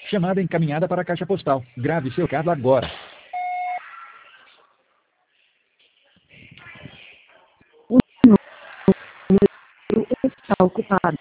Chamada encaminhada para a caixa postal. Grave seu recado agora. Está ocupado.